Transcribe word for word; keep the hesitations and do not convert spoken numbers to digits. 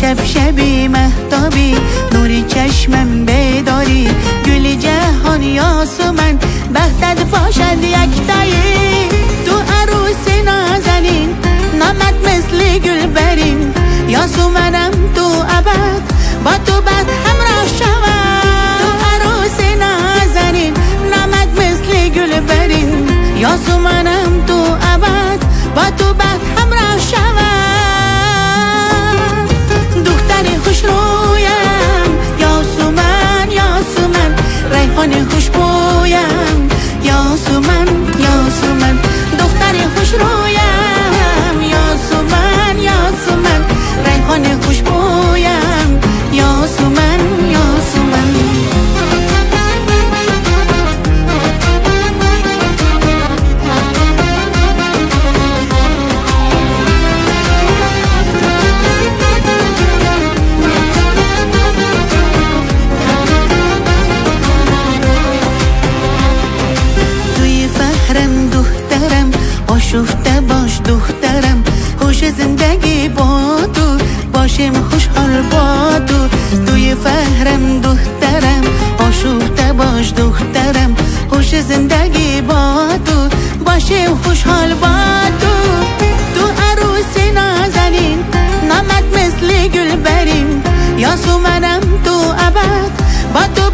شب شبی مهتابی نوری چشمم بداری گل جهان یاسمن بختت باشد یک تایی تو عروس نازنین نامت مثل گل برین یاسمنم تو ابد با تو بد همراه شوم تو عروس نازنین نامت مثل گل برین یاسمنم تو ابد با تو بد همراه شوم خوش رویم یاسمن یاسمن ریحان خوشبویم یاسمن یاسمن دختر خوش رویم یاسمن یاسمن ریحان خوشبویم یاسمن یاسمن شفته باش دخترم خوش زندگی با تو باشم خوشحال با تو توی فهرم دخترم آشفته باش دخترم خوش زندگی با تو باشم خوشحال با تو تو عروس نازنین نامت مثل گل برین یاسمنم تو ابد با تو